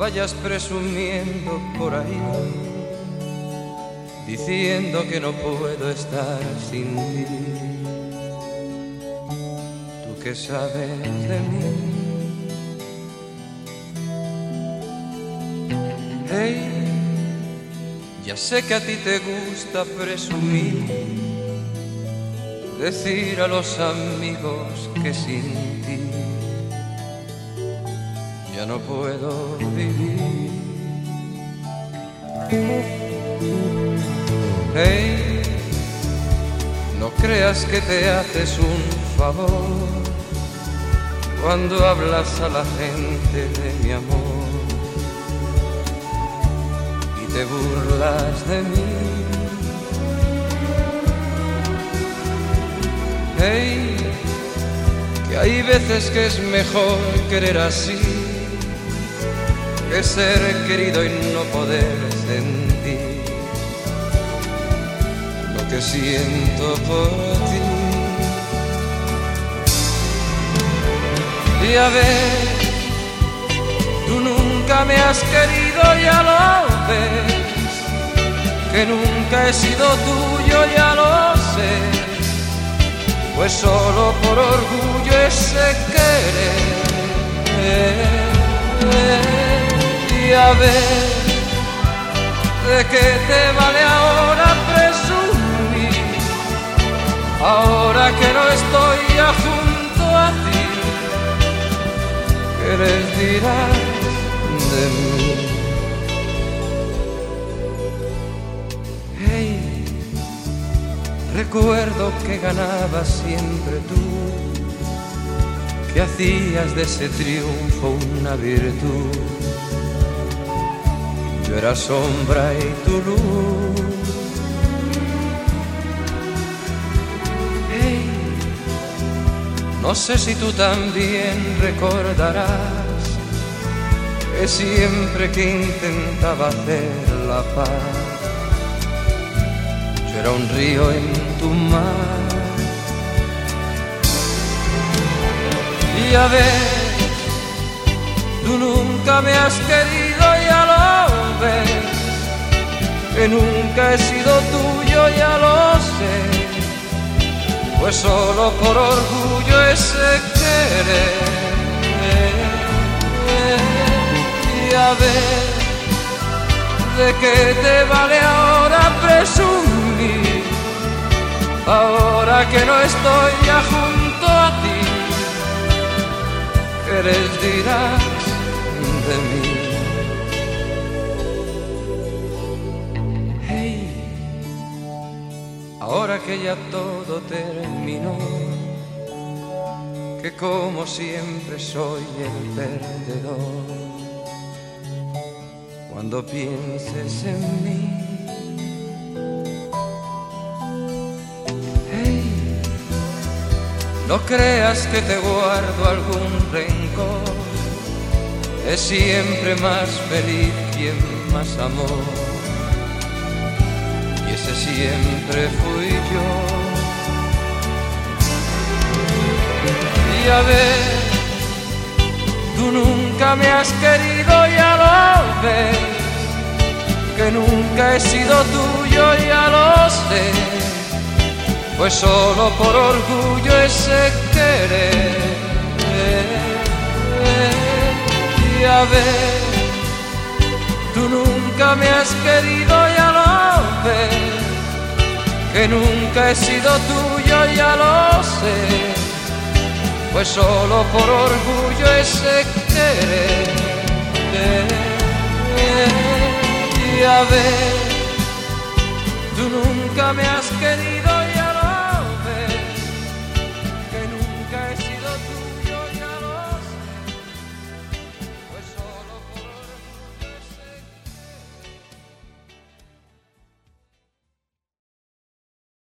vayas presumiendo por ahí, diciendo que no puedo estar sin ti. ¿Tú qué sabes de mí? Hey, ya sé que a ti te gusta presumir, decir a los amigos que sin ti ya no puedo vivir. Hey, no creas que te haces un favor cuando hablas a la gente de mi amor y te burlas de mí. Hey, que hay veces que es mejor querer así que ser querido y no poder sentir lo que siento por ti. Y a ver, tú nunca me has querido, ya lo ves, que nunca he sido tuyo, ya lo sé, pues solo por orgullo ese querer. Y a ver, ¿de qué te vale ahora presumir? Ahora que no estoy ya junto a ti, ¿qué les dirás de mí? Hey, recuerdo que ganabas siempre tú, que hacías de ese triunfo una virtud. Yo era sombra y tu luz. Hey, no sé si tú también recordarás que siempre que intentaba hacer la paz, yo era un río en tu mar. Y a ver, tú nunca me has querido, ya lo ves, que nunca he sido tuyo, ya lo sé, pues solo por orgullo ese querer. Y a ver, ¿de qué te vale ahora presumir? Ahora que no estoy ya junto a ti, ¿qué les dirás de mí? Hey, ahora que ya todo terminó, que como siempre soy el perdedor, cuando pienses en mí, hey, no creas que te guardo algún rencor, es siempre más feliz quien más amó, y ese siempre fui yo. Y a ver, tú nunca me has querido, ya lo ves, que nunca he sido tuyo, ya lo sé, pues solo por orgullo ese querer. Y a ver, tú nunca me has querido, ya lo ves, que nunca he sido tuyo, ya lo sé, pues solo por orgullo ese querer. Y a ver, tú nunca me has querido,